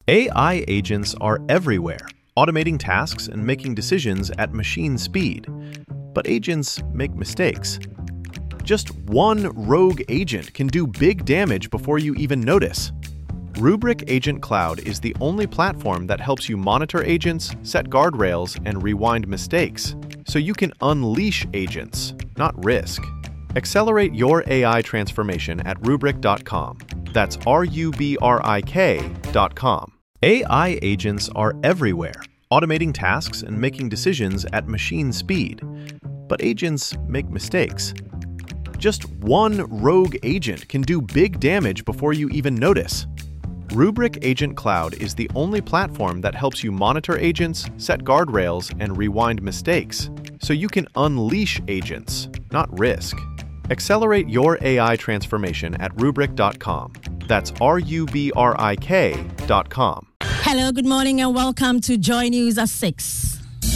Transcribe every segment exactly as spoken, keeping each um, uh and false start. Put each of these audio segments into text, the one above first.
A I agents are everywhere, automating tasks and making decisions at machine speed. But agents make mistakes. Just one rogue agent can do big damage before you even notice. Rubrik Agent Cloud is the only platform that helps you monitor agents, set guardrails, and rewind mistakes, so you can unleash agents, not risk. Accelerate your A I transformation at rubrik dot com. That's R U B R I K dot com. A I agents are everywhere, automating tasks and making decisions at machine speed. But agents make mistakes. Just one rogue agent can do big damage before you even notice. Rubrik Agent Cloud is the only platform that helps you monitor agents, set guardrails, and rewind mistakes, so you can unleash agents, not risk. Accelerate your A I transformation at rubrik dot com. That's R U B R I K dot com. Hello, good morning, and welcome to Joy News at six.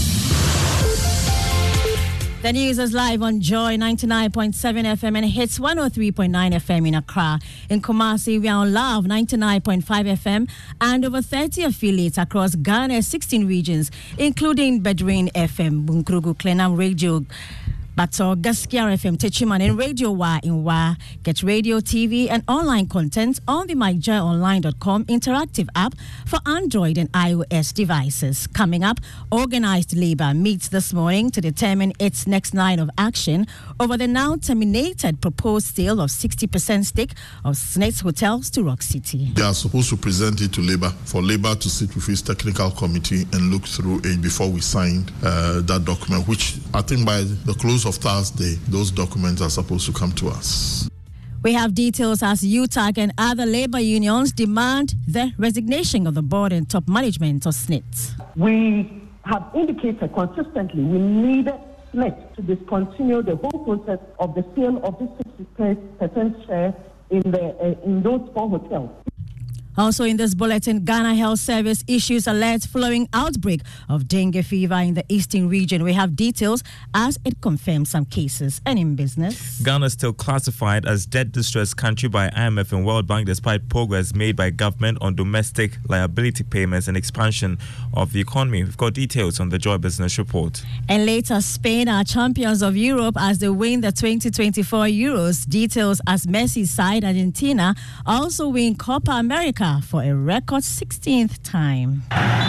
The news is live on Joy ninety-nine point seven F M and hits one oh three point nine F M in Accra. In Kumasi, we are on Love ninety-nine point five F M and over thirty affiliates across Ghana's sixteen regions, including Bedouin F M, Bunkrugu, Klenam Radio, Bato, Gaskiar F M, Techiman, and Radio Wa in Wa. Get radio, T V, and online content on the my joy online dot com interactive app for Android and iOS devices. Coming up, organized labor meets this morning to determine its next line of action over the now terminated proposed sale of sixty percent stake of Snakes Hotels to Rock City. They are supposed to present it to Labour for Labour to sit with its technical committee and look through it before we signed uh, that document, which I think by the close of Thursday, those documents are supposed to come to us. We have details as U T A C and other labor unions demand the resignation of the board and top management of S N I T. We have indicated consistently we need S N I T to discontinue the whole process of the sale of the sixty percent share in, the, uh, in those four hotels. Also in this bulletin, Ghana Health Service issues alert following outbreak of dengue fever in the eastern region. We have details as it confirms some cases. And in business, Ghana is still classified as debt distressed country by I M F and World Bank despite progress made by government on domestic liability payments and expansion of the economy. We've got details on the Joy Business Report. And later, Spain are champions of Europe as they win the twenty twenty-four Euros. Details as Messi's side Argentina also win Copa America for a record sixteenth time.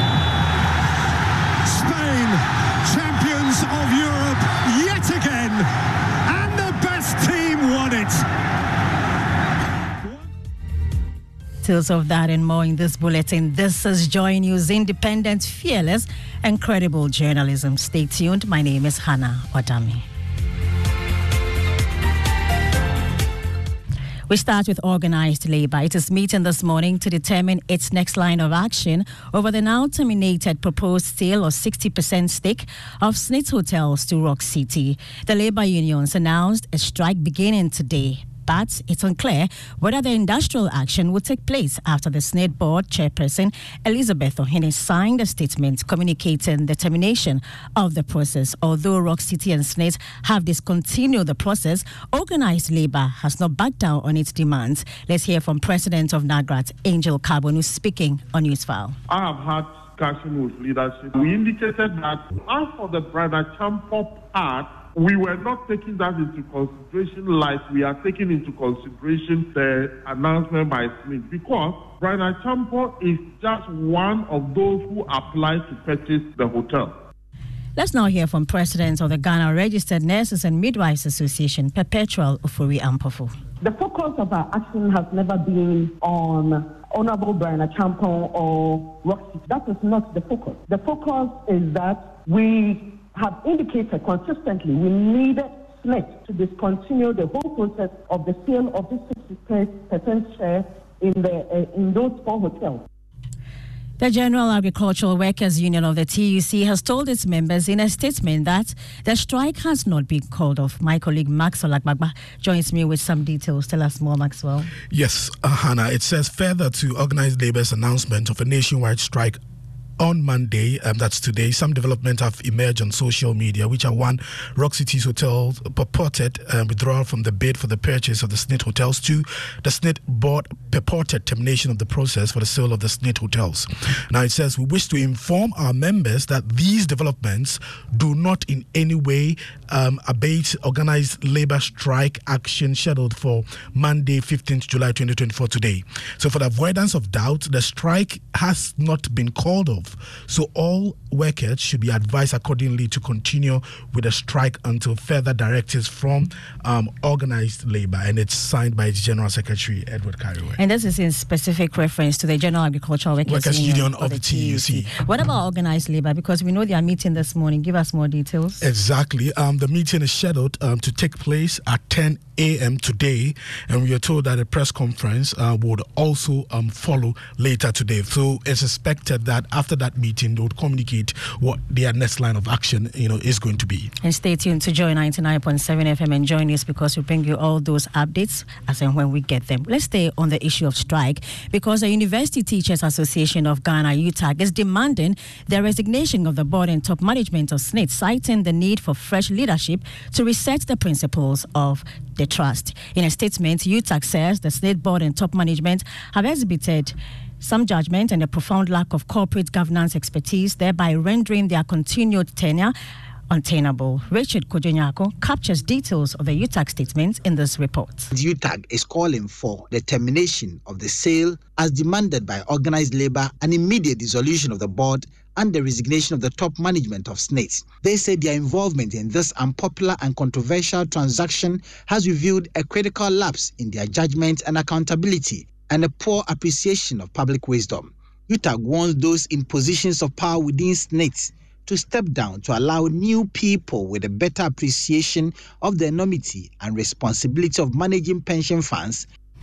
Spain, champions of Europe yet again, and the best team won it. Details of that and more in this bulletin. This is Joy News, independent, fearless, and credible journalism. Stay tuned. My name is Hannah Odami. We start with organized labor. It is meeting this morning to determine its next line of action over the now terminated proposed sale of sixty percent stake of S N I T Hotels to Rock City. The labor unions announced a strike beginning today, but it's unclear whether the industrial action will take place after the S N I T board chairperson Elizabeth Ohene signed a statement communicating the termination of the process. Although Rock City and S N I T have discontinued the process, organized labor has not backed down on its demands. Let's hear from President of NAGRAT, Angel Carbonu, speaking on Newsfile. I have had discussion with leadership. We indicated that as for the Brother Champo part, we were not taking that into consideration like we are taking into consideration the announcement by Smith, because Brother Champo is just one of those who applied to purchase the hotel. Let's now hear from President of the Ghana Registered Nurses and Midwives Association, Perpetual Ofori Ampofo. The focus of our action has never been on Honorable Brian Achampong or Rock City. That is not the focus. The focus is that we have indicated consistently we need S N I T to discontinue the whole process of the sale of the sixty percent share in, the, uh, in those four hotels. The General Agricultural Workers Union of the T U C has told its members in a statement that the strike has not been called off. My colleague Maxwell Agbagba joins me with some details. Tell us more, Maxwell. Yes, uh, Hannah. It says further to organized labor's announcement of a nationwide strike on Monday, um, that's today, some developments have emerged on social media, which are one, Rock City's Hotel purported uh, withdrawal from the bid for the purchase of the S N I T hotels. Two, the S N I T board purported termination of the process for the sale of the S N I T hotels. Now it says, we wish to inform our members that these developments do not in any way um, abate organized labor strike action scheduled for Monday, fifteenth July twenty twenty-four today. So for the avoidance of doubt, the strike has not been called off. So all workers should be advised accordingly to continue with the strike until further directives from um, organized labor. And it's signed by its General Secretary, Edward Kariwe. And this is in specific reference to the General Agricultural Workers, Workers Union, Union of, of the the T U C. What about organized labor? Because we know they are meeting this morning. Give us more details. Exactly. Um, the meeting is scheduled um, to take place at ten a.m. today, and we are told that a press conference uh, would also um, follow later today. So it's expected that after that meeting, they would communicate what their next line of action, you know, is going to be. And stay tuned to Joy ninety-nine point seven F M and join us because we bring you all those updates as and when we get them. Let's stay on the issue of strike because the University Teachers Association of Ghana, U T A G, is demanding the resignation of the board and top management of S N I T, citing the need for fresh leadership to reset the principles of the trust. In a statement, U T A G says the S N I T board and top management have exhibited some judgment and a profound lack of corporate governance expertise, thereby rendering their continued tenure untenable. Richard Kojonyako captures details of the U T A G statement in this report. The U T A G is calling for the termination of the sale as demanded by organized labor, an immediate dissolution of the board, and the resignation of the top management of S N I T. They say their involvement in this unpopular and controversial transaction has revealed a critical lapse in their judgment and accountability and a poor appreciation of public wisdom. U T A G wants those in positions of power within S N I T to step down to allow new people with a better appreciation of the enormity and responsibility of managing pension funds.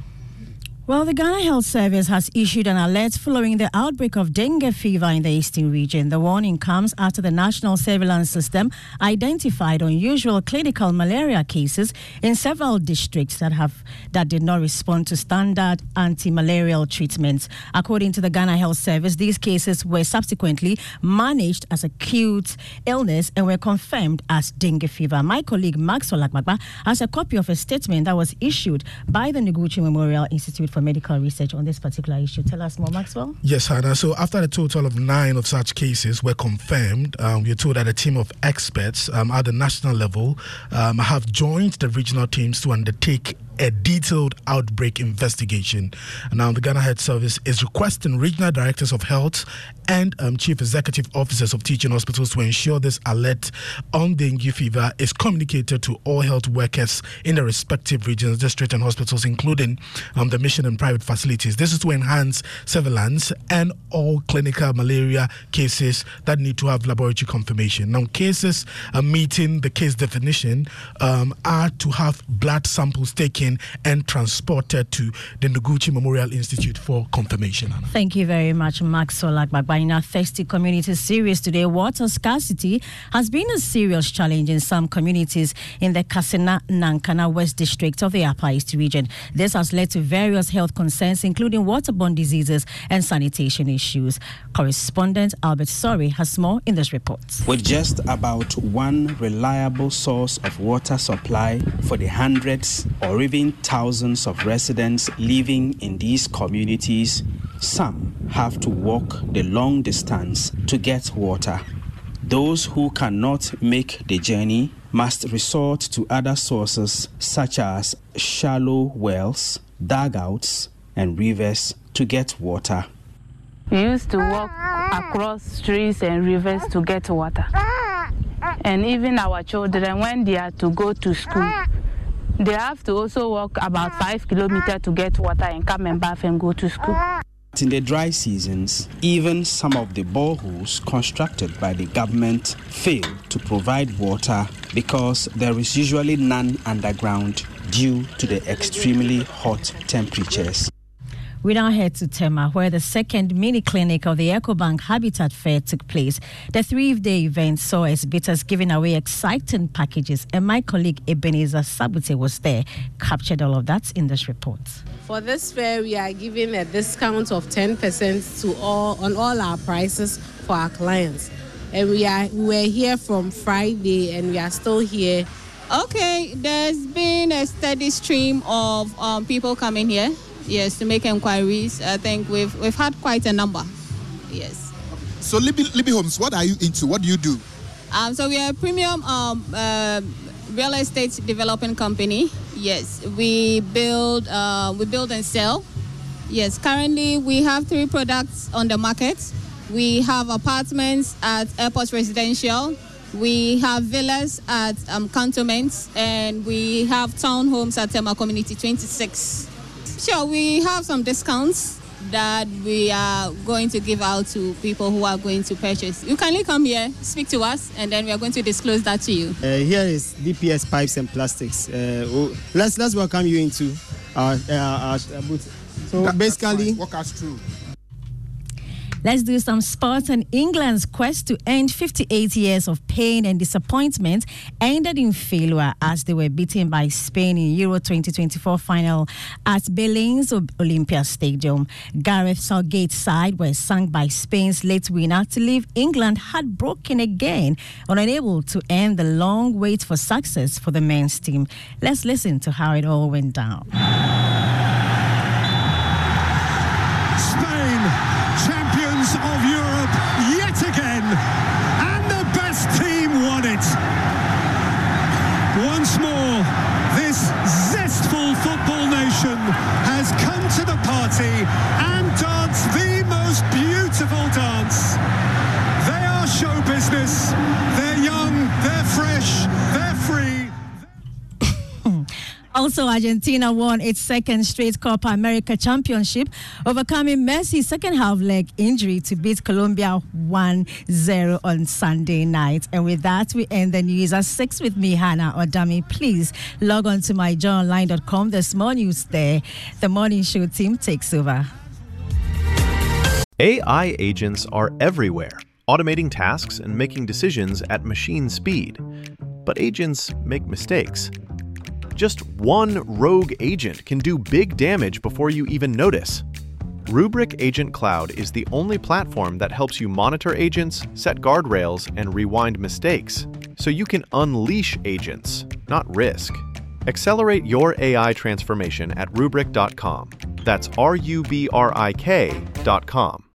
Well, the Ghana Health Service has issued an alert following the outbreak of dengue fever in the eastern region. The warning comes after the National Surveillance System identified unusual clinical malaria cases in several districts that have that did not respond to standard anti-malarial treatments. According to the Ghana Health Service, these cases were subsequently managed as acute illness and were confirmed as dengue fever. My colleague Maxwell Akbagba has a copy of a statement that was issued by the Noguchi Memorial Institute for Medical Research on this particular issue. Tell us more, Maxwell. Yes, Hannah. So after a total of nine of such cases were confirmed, um, we're told that a team of experts um, at the national level um, have joined the regional teams to undertake a detailed outbreak investigation. Now, the Ghana Health Service is requesting regional directors of health and um, chief executive officers of teaching hospitals to ensure this alert on dengue fever is communicated to all health workers in the respective regions, districts, and hospitals, including um, the mission and private facilities. This is to enhance surveillance and all clinical malaria cases that need to have laboratory confirmation. Now, cases uh, meeting the case definition um, are to have blood samples taken and transported to the Noguchi Memorial Institute for confirmation. Anna. Thank you very much, Maxwell Akbagba. In our Thirsty Community series today, water scarcity has been a serious challenge in some communities in the Kasina Nankana West District of the Upper East region. This has led to various health concerns, including waterborne diseases and sanitation issues. Correspondent Albert Sori has more in this report. With just about one reliable source of water supply for the hundreds or even thousands of residents living in these communities, some have to walk the long distance to get water. Those who cannot make the journey must resort to other sources such as shallow wells, dugouts, and rivers to get water. We used to walk across streams and rivers to get water. And even our children, when they are to go to school, they have to also walk about five kilometers to get water and come and bath and go to school. In the dry seasons, even some of the boreholes constructed by the government fail to provide water because there is usually none underground due to the extremely hot temperatures. We now head to Tema, where the second mini clinic of the EcoBank Habitat Fair took place. The three-day event saw exhibitors giving away exciting packages, and my colleague Ebenezer Sabute was there, captured all of that in this report. For this fair, we are giving a discount of ten percent to all on all our prices for our clients. And we are we were here from Friday, and we are still here. Okay, there's been a steady stream of um, people coming here, yes, to make inquiries. I think we've we've had quite a number, yes. So Libby, Libby Homes, what are you into? What do you do? Um, so we are a premium um, uh, real estate development company. Yes, we build, uh, we build and sell. Yes, currently we have three products on the market. We have apartments at Airport Residential. We have villas at um, Cantonments, and we have townhomes at Tema Community twenty-six. Sure, we have some discounts that we are going to give out to people who are going to purchase. You kindly come here, speak to us, and then we are going to disclose that to you. Uh, here is D P S Pipes and Plastics. Uh, oh, let's let's welcome you into our, uh, our, our booth. So that, basically, walk us through. Let's do some sports. And England's quest to end fifty-eight years of pain and disappointment ended in failure as they were beaten by Spain in Euro twenty twenty-four final at Berlin's Olympia Stadium. Gareth Southgate's side were sunk by Spain's late winner to leave England heartbroken again and unable to end the long wait for success for the men's team. Let's listen to how it all went down. Spain, champions of Europe yet again, and the best team won it. Once more, this zestful football nation has come to the party and danced the most beautiful dance. They are show business, they're young, they're fresh, they're free. Also, Argentina won its second straight Copa America championship, overcoming Messi's second half leg injury to beat Colombia one zero on Sunday night. And with that, we end the news at six with me, Hannah Odami. Please log on to my joy online dot com. There's more news there. The morning show team takes over. A I agents are everywhere, automating tasks and making decisions at machine speed. But agents make mistakes. Just one rogue agent can do big damage before you even notice. Rubrik Agent Cloud is the only platform that helps you monitor agents, set guardrails, and rewind mistakes, so you can unleash agents, not risk. Accelerate your A I transformation at rubrik dot com. That's R U B R I K dot com.